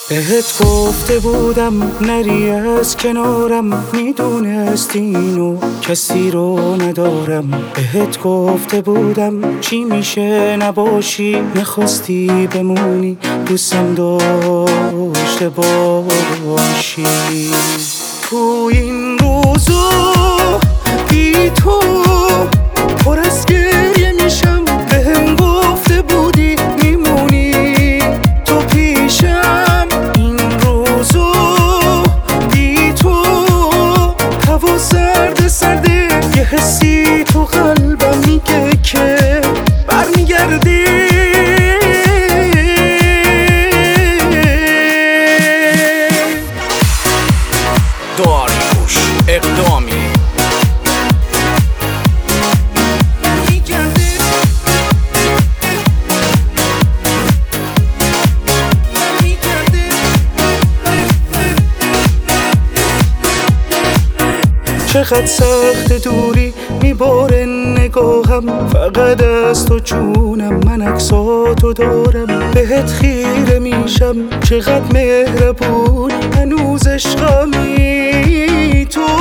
بهت گفته بودم نری از کنارم، میدونستی اینو کسی رو ندارم. بهت گفته بودم چی میشه نباشی، نخواستی بمونی دوستم داشته باشی. تو این روزو بی تو پر از گریه میشم، بهم گفته بودی میمونی تو پیشم. این روزو بی تو هوا سرد سرده، یه حسی تو قلبم میگه که برمیگردی. داریوش اقدامی چقدر سخت دوری میباره نگاهم، فقط از تو جونم من عکساتو دارم. بهت خیره میشم چقدر مهربونی، هنوز عشقمی تو.